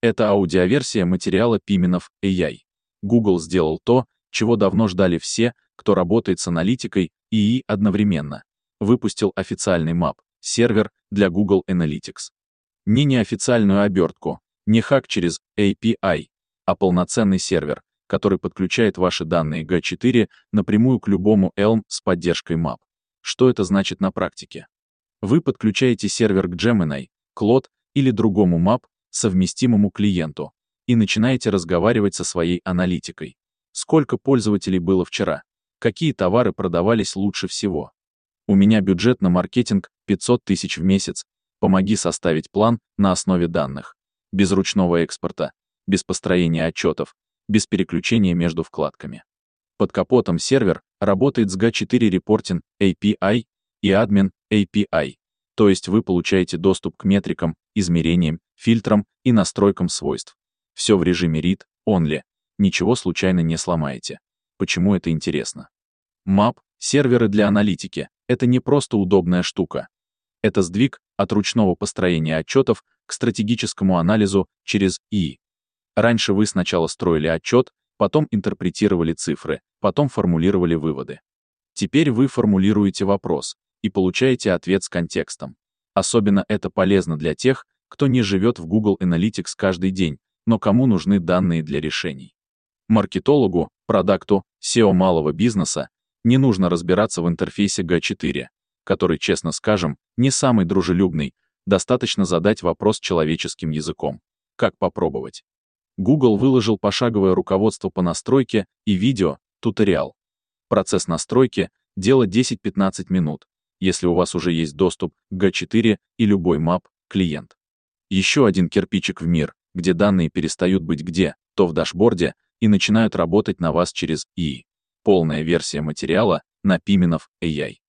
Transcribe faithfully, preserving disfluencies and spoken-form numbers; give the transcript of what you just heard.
Это аудиоверсия материала Пименов эй ай. Google сделал то, чего давно ждали все, кто работает с аналитикой и ИИ одновременно. Выпустил официальный map сервер для Google Analytics. Не неофициальную обертку, не хак через эй пи ай, а полноценный сервер, который подключает ваши данные джи четыре напрямую к любому Elm с поддержкой map. Что это значит на практике? Вы подключаете сервер к Gemini, Claude или другому map, совместимому клиенту, и начинаете разговаривать со своей аналитикой. Сколько пользователей было вчера? Какие товары продавались лучше всего? У меня бюджет на маркетинг пятьсот тысяч в месяц. Помоги составить план на основе данных. Без ручного экспорта, без построения отчетов, без переключения между вкладками. Под капотом сервер работает с джи четыре Reporting эй пи ай и Admin эй пи ай, то есть вы получаете доступ к метрикам, измерениям, фильтрам и настройкам свойств. Все в режиме read-only, ничего случайно не сломаете. Почему это интересно? map, серверы для аналитики — это не просто удобная штука. Это сдвиг от ручного построения отчетов к стратегическому анализу через ИИ. Раньше вы сначала строили отчет, потом интерпретировали цифры, потом формулировали выводы. Теперь вы формулируете вопрос и получаете ответ с контекстом. Особенно это полезно для тех, кто не живет в Google Analytics каждый день, но кому нужны данные для решений. Маркетологу, продакту, сео малого бизнеса не нужно разбираться в интерфейсе джи четыре, который, честно скажем, не самый дружелюбный, достаточно задать вопрос человеческим языком. Как попробовать? Google выложил пошаговое руководство по настройке и видео, туториал. Процесс настройки — дело десять-пятнадцать минут, если у вас уже есть доступ к джи четыре и любой map, клиент. Еще один кирпичик в мир, где данные перестают быть где, то в дашборде, и начинают работать на вас через ИИ. Полная версия материала на Пименов эй ай.